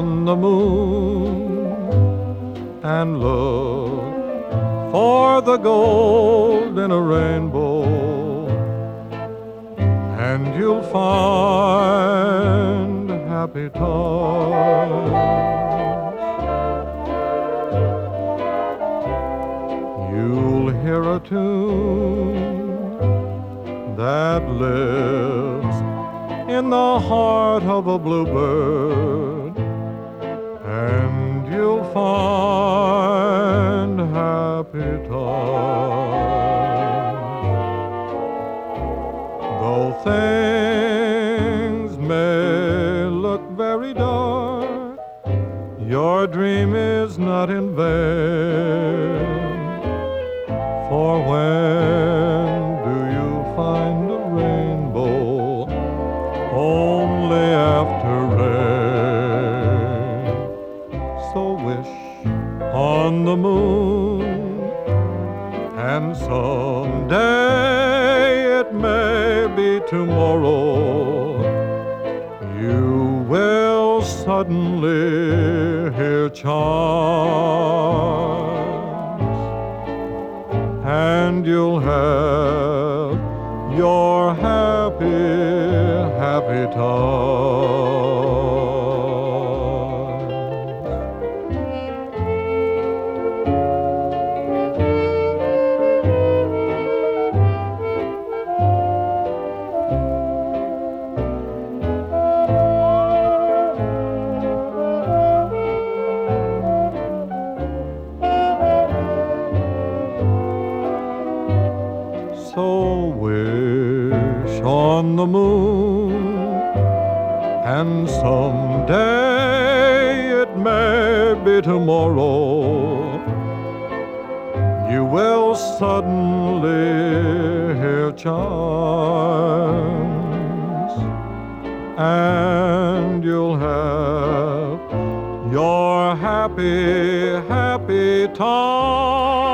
on the moon and look for the gold in a rainbow, and you'll find happy times. You'll hear a tune that lives in the heart of a bluebird, and you'll find happy times. Though things may look very dark, your dream is not in vain. For when do you find a rainbow? Only after rain. So wish on the moon, and someday, it may be tomorrow, you will suddenly hear chimes, and you'll have your happy, happy times. So wish on the moon, and someday, it may be tomorrow, you will suddenly hear chimes, and you'll have your happy, happy time.